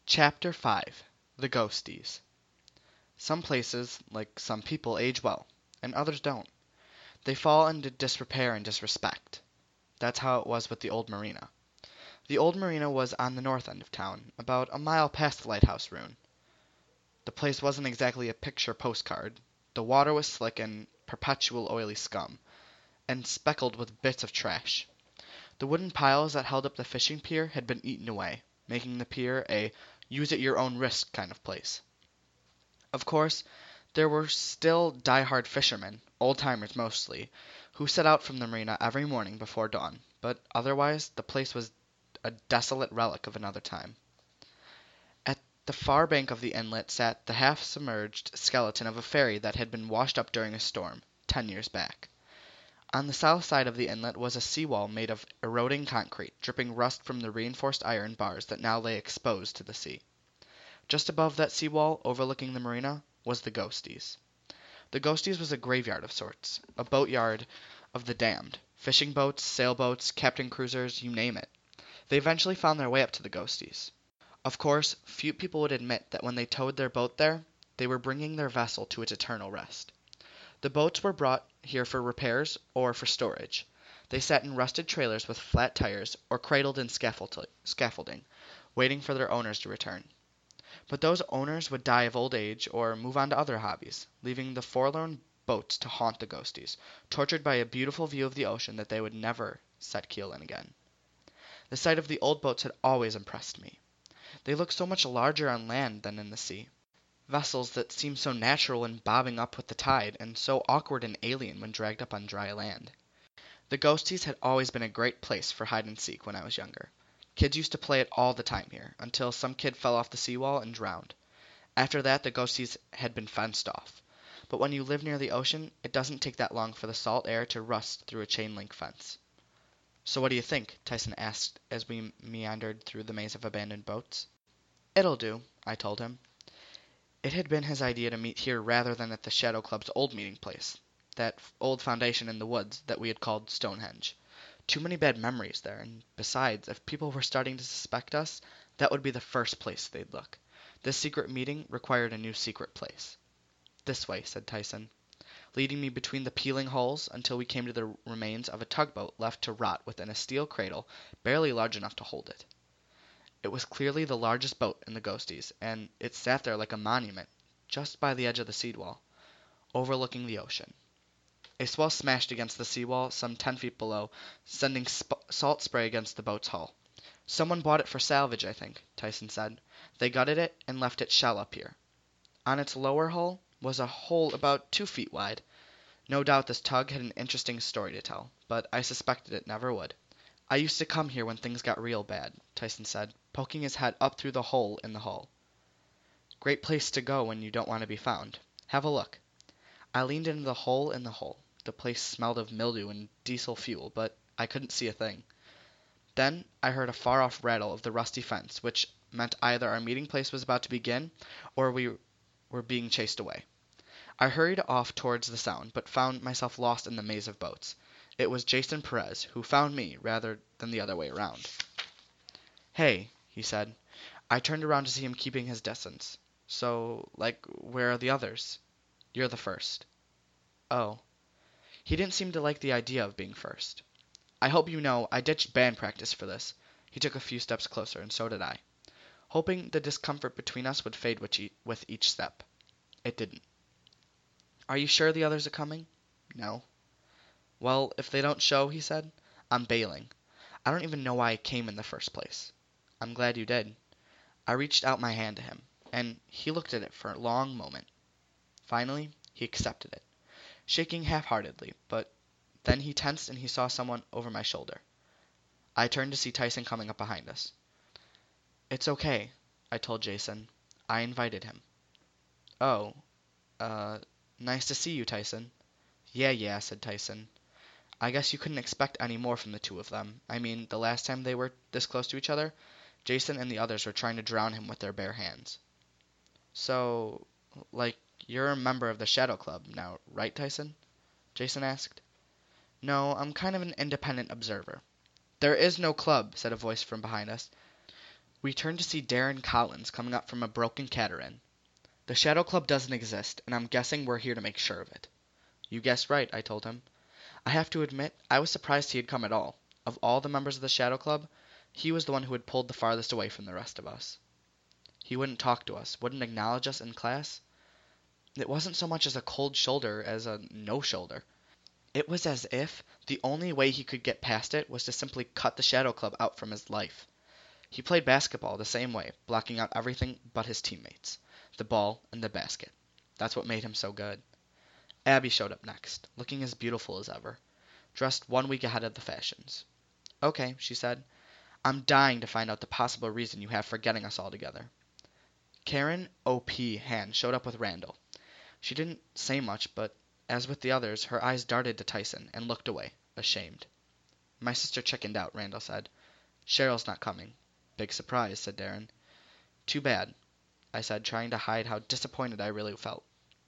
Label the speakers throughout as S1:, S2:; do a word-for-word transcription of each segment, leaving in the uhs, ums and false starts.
S1: Chapter five. The Ghosties. Some places, like some people, age well, and others don't. They fall into disrepair and disrespect. That's how it was with the old marina. The old marina was on the north end of town, about a mile past the lighthouse ruin. The place wasn't exactly a picture postcard. The water was slick and perpetual oily scum, and speckled with bits of trash. The wooden piles that held up the fishing pier had been eaten away, making the pier a use-at-your-own-risk kind of place. Of course, there were still die-hard fishermen, old-timers mostly, who set out from the marina every morning before dawn, but otherwise the place was a desolate relic of another time. At the far bank of the inlet sat the half-submerged skeleton of a ferry that had been washed up during a storm, ten years back. On the south side of the inlet was a sea-wall made of eroding concrete, dripping rust from the reinforced iron bars that now lay exposed to the sea. Just above that sea-wall, overlooking the marina, was the Ghosties. The Ghosties was a graveyard of sorts, a boatyard of the damned. Fishing boats, sailboats, captain cruisers, you name it. They eventually found their way up to the Ghosties. Of course, few people would admit that when they towed their boat there, they were bringing their vessel to its eternal rest. The boats were brought here for repairs or for storage. They sat in rusted trailers with flat tires or cradled in scaffolding, waiting for their owners to return. But those owners would die of old age or move on to other hobbies, leaving the forlorn boats to haunt the Ghosties, tortured by a beautiful view of the ocean that they would never set keel in again. The sight of the old boats had always impressed me. They looked so much larger on land than in the sea. Vessels that seemed so natural in bobbing up with the tide, and so awkward and alien when dragged up on dry land. The Ghosties had always been a great place for hide and seek when I was younger. Kids used to play it all the time here, until some kid fell off the seawall and drowned. After that, the Ghosties had been fenced off. But when you live near the ocean, it doesn't take that long for the salt air to rust through a chain-link fence. "So what do you think?" Tyson asked as we meandered through the maze of abandoned boats. "It'll do," I told him. It had been his idea to meet here rather than at the Shadow Club's old meeting place, that old foundation in the woods that we had called Stonehenge. Too many bad memories there, and besides, if people were starting to suspect us, that would be the first place they'd look. This secret meeting required a new secret place. "This way," said Tyson, leading me between the peeling hulls until we came to the remains of a tugboat left to rot within a steel cradle barely large enough to hold it. It was clearly the largest boat in the Ghosties, and it sat there like a monument, just by the edge of the seawall, overlooking the ocean. A swell smashed against the seawall some ten feet below, sending sp- salt spray against the boat's hull. "Someone bought it for salvage, I think," Tyson said. "They gutted it and left it shell up here." On its lower hull was a hole about two feet wide. No doubt this tug had an interesting story to tell, but I suspected it never would. "I used to come here when things got real bad," Tyson said, poking his head up through the hole in the hull. "Great place to go when you don't want to be found. Have a look." I leaned into the hole in the hull. The place smelled of mildew and diesel fuel, but I couldn't see a thing. Then I heard a far-off rattle of the rusty fence, which meant either our meeting place was about to begin, or we were being chased away. I hurried off towards the sound, but found myself lost in the maze of boats. It was Jason Perez who found me rather than the other way around. "Hey," he said. I turned around to see him keeping his distance. "So, like, where are the others?" "You're the first." "Oh." He didn't seem to like the idea of being first. "I hope you know I ditched band practice for this." He took a few steps closer, and so did I, hoping the discomfort between us would fade with each step. It didn't. "Are you sure the others are coming?" "No." "Well, if they don't show," he said, "I'm bailing. I don't even know why I came in the first place." "I'm glad you did." I reached out my hand to him, and he looked at it for a long moment. Finally, he accepted it, shaking half-heartedly, but then he tensed and he saw someone over my shoulder. I turned to see Tyson coming up behind us. "It's okay," I told Jason. "I invited him." "Oh, uh, nice to see you, Tyson." "Yeah, yeah," said Tyson. "I guess you couldn't expect any more from the two of them. I mean, the last time they were this close to each other, Jason and the others were trying to drown him with their bare hands." "So, like, you're a member of the Shadow Club now, right, Tyson?" Jason asked. "No, I'm kind of an independent observer." "There is no club," said a voice from behind us. We turned to see Darren Collins coming up from a broken Cateran. The Shadow Club doesn't exist, and I'm guessing we're here to make sure of it. You guessed right, I told him. I have to admit, I was surprised he had come at all. Of all the members of the Shadow Club, he was the one who had pulled the farthest away from the rest of us. He wouldn't talk to us, wouldn't acknowledge us in class. It wasn't so much as a cold shoulder as a no shoulder. It was as if the only way he could get past it was to simply cut the Shadow Club out from his life. He played basketball the same way, blocking out everything but his teammates, the ball and the basket. That's what made him so good. Abby showed up next, looking as beautiful as ever, dressed one week ahead of the fashions. Okay, she said. I'm dying to find out the possible reason you have for getting us all together. Karen O P. Han showed up with Randall. She didn't say much, but as with the others, her eyes darted to Tyson and looked away, ashamed. My sister chickened out, Randall said. Cheryl's not coming. Big surprise, said Darren. Too bad, I said, trying to hide how disappointed I really felt.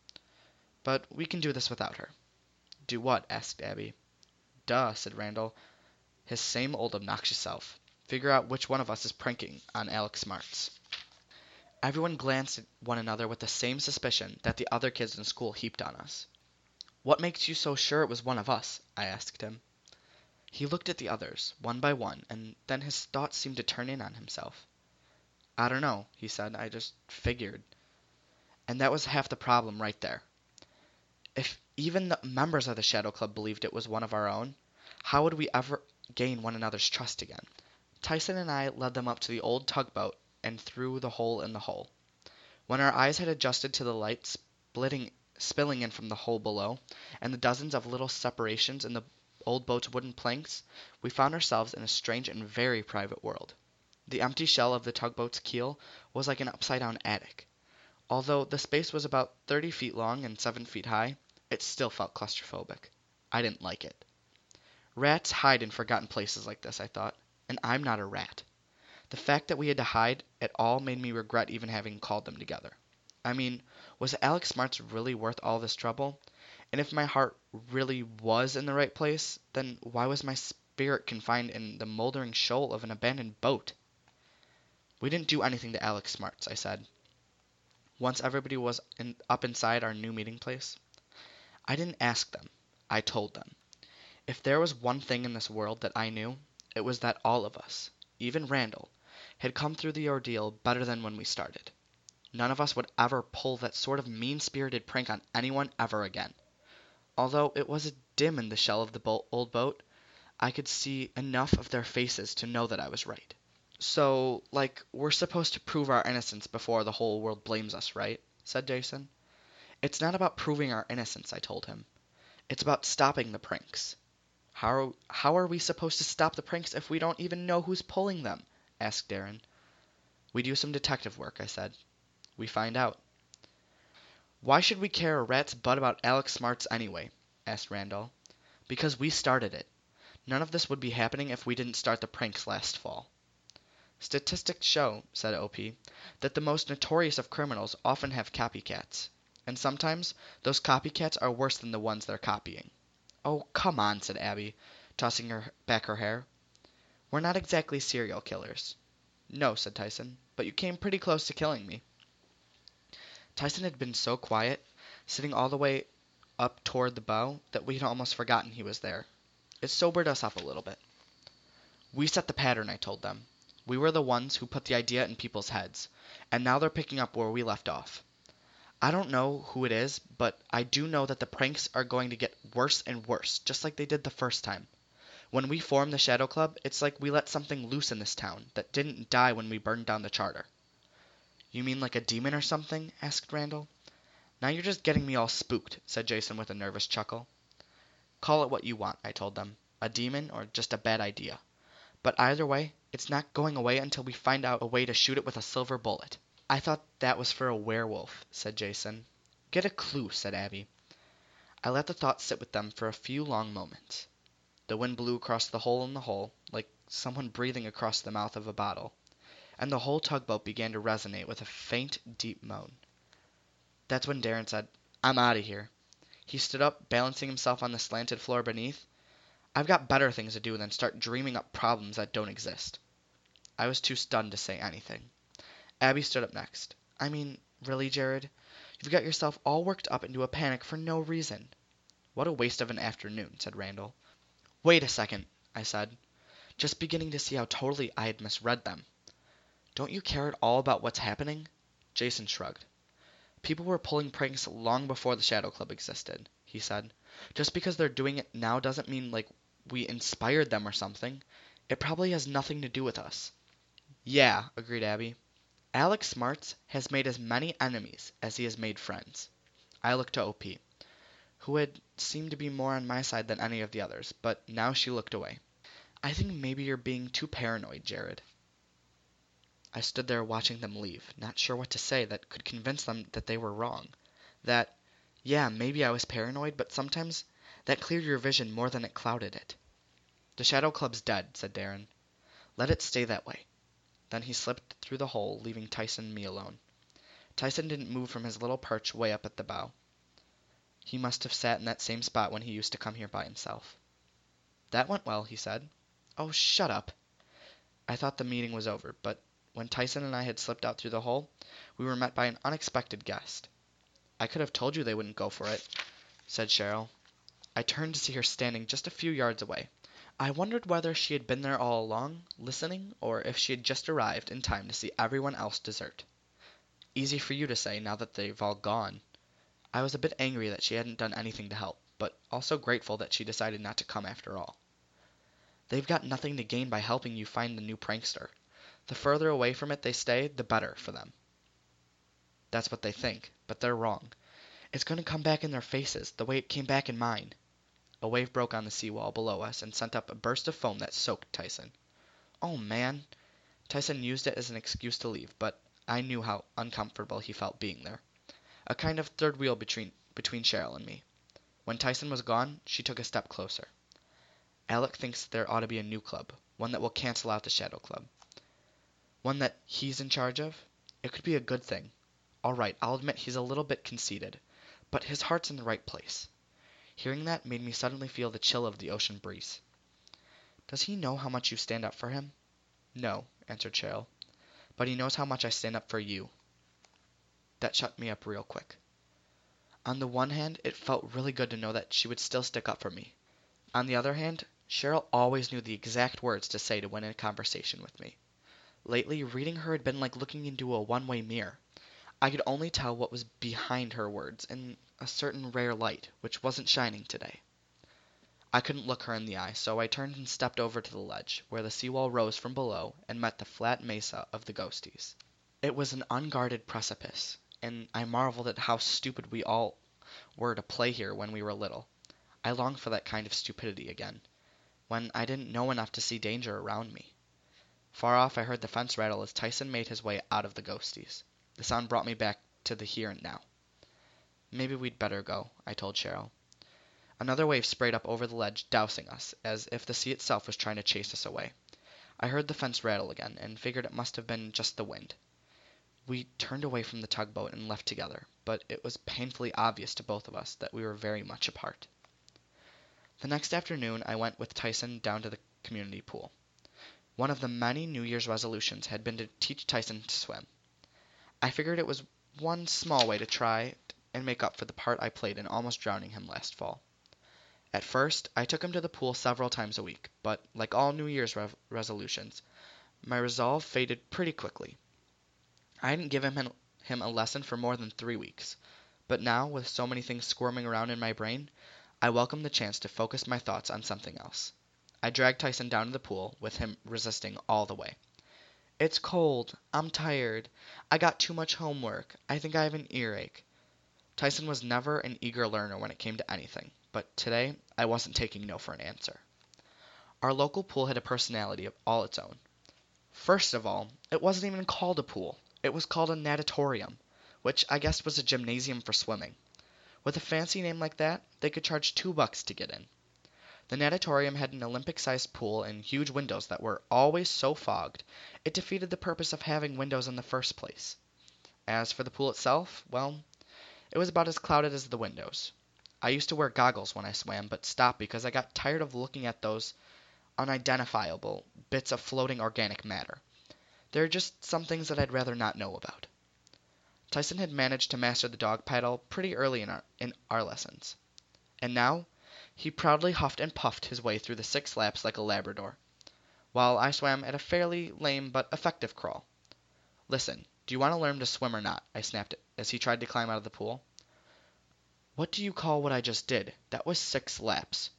S1: But we can do this without her. Do what? Asked Abby. Duh, said Randall, his same old obnoxious self. Figure out which one of us is pranking on Alex Smarts. Everyone glanced at one another with the same suspicion that the other kids in school heaped on us. What makes you so sure it was one of us? I asked him. He looked at the others, one by one, and then his thoughts seemed to turn in on himself. I don't know, he said. I just figured. And that was half the problem right there. If even the members of the Shadow Club believed it was one of our own, how would we ever gain one another's trust again? Tyson and I led them up to the old tugboat and through the hole in the hull. When our eyes had adjusted to the light splitting, spilling in from the hole below, and the dozens of little separations in the old boat's wooden planks, we found ourselves in a strange and very private world. The empty shell of the tugboat's keel was like an upside-down attic. Although the space was about thirty feet long and seven feet high, it still felt claustrophobic. I didn't like it. Rats hide in forgotten places like this, I thought, and I'm not a rat. The fact that we had to hide at all made me regret even having called them together. I mean, was Alex Smarts really worth all this trouble? And if my heart really was in the right place, then why was my spirit confined in the moldering shoal of an abandoned boat? We didn't do anything to Alex Smarts, I said, once everybody was in, up inside our new meeting place. I didn't ask them. I told them. If there was one thing in this world that I knew, it was that all of us, even Randall, had come through the ordeal better than when we started. None of us would ever pull that sort of mean-spirited prank on anyone ever again. Although it was dim in the shell of the bo- old boat, I could see enough of their faces to know that I was right. So, like, we're supposed to prove our innocence before the whole world blames us, right? Said Jason. It's not about proving our innocence, I told him. It's about stopping the pranks. How are, how are we supposed to stop the pranks if we don't even know who's pulling them? Asked Darren. We do some detective work, I said. We find out. Why should we care a rat's butt about Alex Smarts anyway? Asked Randall. Because we started it. None of this would be happening if we didn't start the pranks last fall. Statistics show, said O P, that the most notorious of criminals often have copycats. And sometimes those copycats are worse than the ones they're copying. Oh, come on, said Abby, tossing her back her hair. We're not exactly serial killers. No, said Tyson, but you came pretty close to killing me. Tyson had been so quiet, sitting all the way up toward the bow, that we had almost forgotten he was there. It sobered us up a little bit. We set the pattern, I told them. We were the ones who put the idea in people's heads, and now they're picking up where we left off. I don't know who it is, but I do know that the pranks are going to get worse and worse, just like they did the first time. When we formed the Shadow Club, it's like we let something loose in this town that didn't die when we burned down the charter. You mean like a demon or something? Asked Randall. Now you're just getting me all spooked, said Jason with a nervous chuckle. Call it what you want, I told them. A demon or just a bad idea. But either way, it's not going away until we find out a way to shoot it with a silver bullet. I thought that was for a werewolf, said Jason. Get a clue, said Abby. I let the thought sit with them for a few long moments. The wind blew across the hole in the hull, like someone breathing across the mouth of a bottle, and the whole tugboat began to resonate with a faint, deep moan. That's when Darren said, I'm out of here. He stood up, balancing himself on the slanted floor beneath. I've got better things to do than start dreaming up problems that don't exist. I was too stunned to say anything. Abby stood up next. I mean, really, Jared? You've got yourself all worked up into a panic for no reason. What a waste of an afternoon, said Randall. Wait a second, I said, just beginning to see how totally I had misread them. Don't you care at all about what's happening? Jason shrugged. People were pulling pranks long before the Shadow Club existed, he said. Just because they're doing it now doesn't mean, like, we inspired them or something. It probably has nothing to do with us. Yeah, agreed Abby. Alex Smarts has made as many enemies as he has made friends. I looked to O P, who had seemed to be more on my side than any of the others, but now she looked away. I think maybe you're being too paranoid, Jared. I stood there watching them leave, not sure what to say that could convince them that they were wrong. That, yeah, maybe I was paranoid, but sometimes that cleared your vision more than it clouded it. The Shadow Club's dead, said Darren. Let it stay that way. Then he slipped through the hole, leaving Tyson and me alone. Tyson didn't move from his little perch way up at the bow. He must have sat in that same spot when he used to come here by himself. That went well, he said. Oh, shut up. I thought the meeting was over, but when Tyson and I had slipped out through the hole, we were met by an unexpected guest. I could have told you they wouldn't go for it, said Cheryl. I turned to see her standing just a few yards away. I wondered whether she had been there all along, listening, or if she had just arrived in time to see everyone else desert. Easy for you to say, now that they've all gone. I was a bit angry that she hadn't done anything to help, but also grateful that she decided not to come after all. They've got nothing to gain by helping you find the new prankster. The further away from it they stay, the better for them. That's what they think, but they're wrong. It's going to come back in their faces, the way it came back in mine. A wave broke on the seawall below us and sent up a burst of foam that soaked Tyson. Oh, man. Tyson used it as an excuse to leave, but I knew how uncomfortable he felt being there. A kind of third wheel between, between Cheryl and me. When Tyson was gone, she took a step closer. Alec thinks there ought to be a new club, one that will cancel out the Shadow Club. One that he's in charge of? It could be a good thing. All right, I'll admit he's a little bit conceited, but his heart's in the right place. Hearing that made me suddenly feel the chill of the ocean breeze. Does he know how much you stand up for him? No, answered Cheryl, but he knows how much I stand up for you. That shut me up real quick. On the one hand, it felt really good to know that she would still stick up for me. On the other hand, Cheryl always knew the exact words to say to win a conversation with me. Lately, reading her had been like looking into a one-way mirror. I could only tell what was behind her words in a certain rare light, which wasn't shining today. I couldn't look her in the eye, so I turned and stepped over to the ledge, where the seawall rose from below and met the flat mesa of the ghosties. It was an unguarded precipice, and I marveled at how stupid we all were to play here when we were little. I longed for that kind of stupidity again, when I didn't know enough to see danger around me. Far off I heard the fence rattle as Tyson made his way out of the ghosties. The sound brought me back to the here and now. Maybe we'd better go, I told Cheryl. Another wave sprayed up over the ledge, dousing us, as if the sea itself was trying to chase us away. I heard the fence rattle again, and figured it must have been just the wind. We turned away from the tugboat and left together, but it was painfully obvious to both of us that we were very much apart. The next afternoon I went with Tyson down to the community pool. One of the many New Year's resolutions had been to teach Tyson to swim. I figured it was one small way to try and make up for the part I played in almost drowning him last fall. At first, I took him to the pool several times a week, but like all New Year's re- resolutions, my resolve faded pretty quickly. I hadn't given him, him a lesson for more than three weeks, but now, with so many things squirming around in my brain, I welcomed the chance to focus my thoughts on something else. I dragged Tyson down to the pool, with him resisting all the way. It's cold. I'm tired. I got too much homework. I think I have an earache. Tyson was never an eager learner when it came to anything, but today I wasn't taking no for an answer. Our local pool had a personality of all its own. First of all, it wasn't even called a pool. It was called a natatorium, which I guessed was a gymnasium for swimming. With a fancy name like that, they could charge two bucks to get in. The natatorium had an Olympic-sized pool and huge windows that were always so fogged, it defeated the purpose of having windows in the first place. As for the pool itself, well, it was about as clouded as the windows. I used to wear goggles when I swam, but stopped because I got tired of looking at those unidentifiable bits of floating organic matter. There are just some things that I'd rather not know about. Tyson had managed to master the dog paddle pretty early in our, in our lessons, and now he proudly huffed and puffed his way through the six laps like a Labrador, while I swam at a fairly lame but effective crawl. Listen, do you want to learn to swim or not? I snapped it as he tried to climb out of the pool. What do you call what I just did? That was six laps.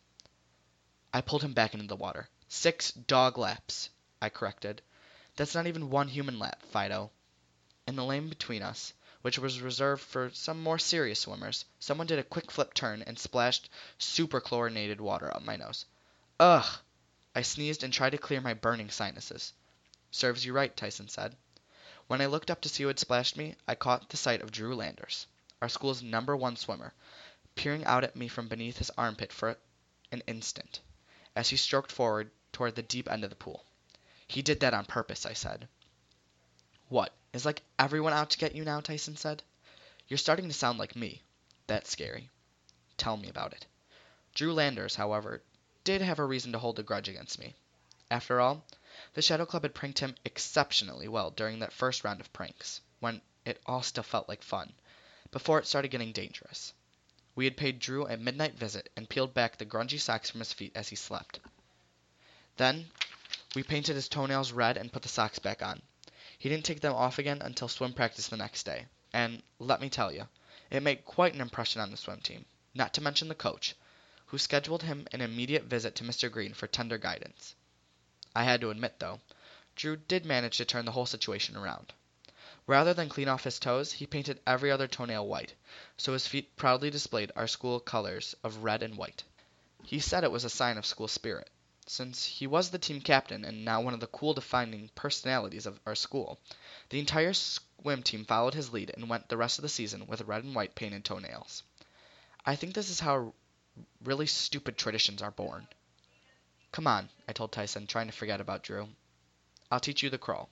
S1: I pulled him back into the water. Six dog laps, I corrected. That's not even one human lap, Fido. In the lane between us, which was reserved for some more serious swimmers, someone did a quick flip turn and splashed super chlorinated water up my nose. Ugh! I sneezed and tried to clear my burning sinuses. Serves you right, Tyson said. When I looked up to see who had splashed me, I caught the sight of Drew Landers, our school's number one swimmer, peering out at me from beneath his armpit for an instant, as he stroked forward toward the deep end of the pool. He did that on purpose, I said. What, is like everyone out to get you now? Tyson said. You're starting to sound like me. That's scary. Tell me about it. Drew Landers, however, did have a reason to hold a grudge against me. After all, the Shadow Club had pranked him exceptionally well during that first round of pranks, when it all still felt like fun, before it started getting dangerous. We had paid Drew a midnight visit and peeled back the grungy socks from his feet as he slept. Then, we painted his toenails red and put the socks back on. He didn't take them off again until swim practice the next day, and, let me tell you, it made quite an impression on the swim team, not to mention the coach, who scheduled him an immediate visit to Mister Green for tender guidance. I had to admit, though, Drew did manage to turn the whole situation around. Rather than clean off his toes, he painted every other toenail white, so his feet proudly displayed our school colors of red and white. He said it was a sign of school spirit. Since he was the team captain and now one of the cool defining personalities of our school, the entire swim team followed his lead and went the rest of the season with red and white painted toenails. I think this is how really stupid traditions are born. Come on, I told Tyson, trying to forget about Drew. I'll teach you the crawl.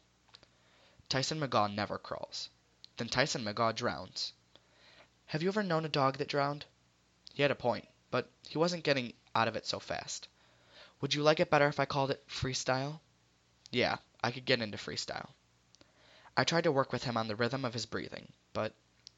S1: Tyson McGaw never crawls. Then Tyson McGaw drowns. Have you ever known a dog that drowned? He had a point, but he wasn't getting out of it so fast. Would you like it better if I called it freestyle? Yeah, I could get into freestyle. I tried to work with him on the rhythm of his breathing, but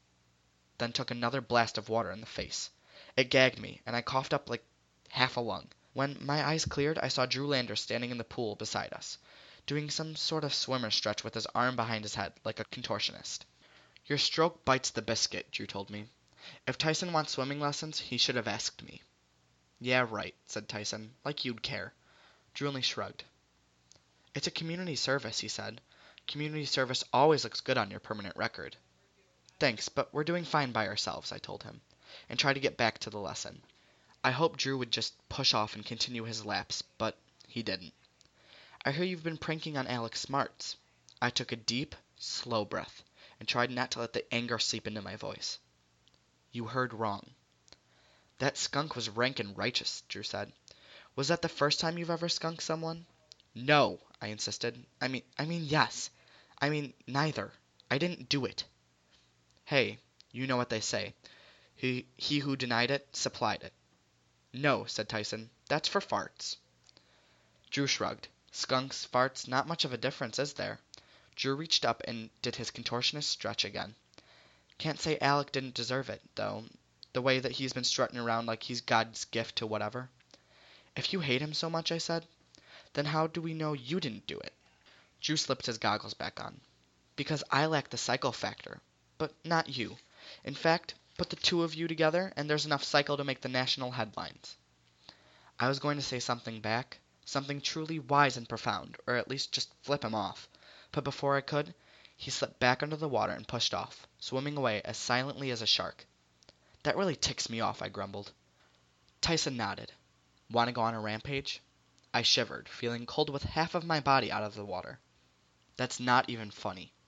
S1: then took another blast of water in the face. It gagged me, and I coughed up like half a lung. When my eyes cleared, I saw Drew Landers standing in the pool beside us, doing some sort of swimmer stretch with his arm behind his head, like a contortionist. Your stroke bites the biscuit, Drew told me. If Tyson wants swimming lessons, he should have asked me. Yeah, right, said Tyson, like you'd care. Drew only shrugged. It's a community service, he said. Community service always looks good on your permanent record. Thanks, but we're doing fine by ourselves, I told him, and tried to get back to the lesson. I hoped Drew would just push off and continue his laps, but he didn't. I hear you've been pranking on Alex Smarts. I took a deep, slow breath, and tried not to let the anger seep into my voice. You heard wrong. That skunk was rank and righteous, Drew said. Was that the first time you've ever skunked someone? No, I insisted. I mean, I mean, yes. I mean, neither. I didn't do it. Hey, you know what they say. He, he who denied it, supplied it. No, said Tyson. That's for farts. Drew shrugged. Skunks, farts, not much of a difference, is there? Drew reached up and did his contortionist stretch again. Can't say Alec didn't deserve it, though, the way that he's been strutting around like he's God's gift to whatever. If you hate him so much, I said, then how do we know you didn't do it? Drew slipped his goggles back on. Because I lack the psycho factor, but not you. In fact, put the two of you together, and there's enough psycho to make the national headlines. I was going to say something back, something truly wise and profound, or at least just flip him off, but before I could, he slipped back under the water and pushed off, swimming away as silently as a shark. That really ticks me off, I grumbled. Tyson nodded. Want to go on a rampage? I shivered, feeling cold with half of my body out of the water. That's not even funny.